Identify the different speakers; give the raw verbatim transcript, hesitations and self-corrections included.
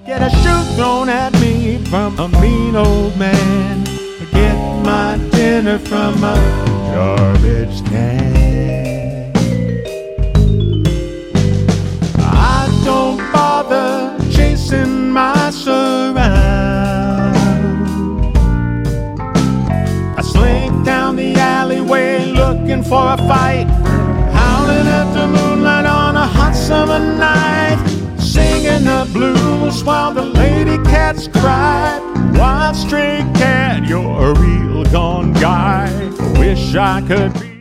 Speaker 1: Get a shoe thrown at me from a mean old man. Get my dinner from a garbage can. I don't bother chasing mice around. I slink down the alleyway looking for a fight, howling at the moonlight on a hot summer night, singing the blues while the lady cats cried. Wild stray cat, you're a real gone guy. Wish I could be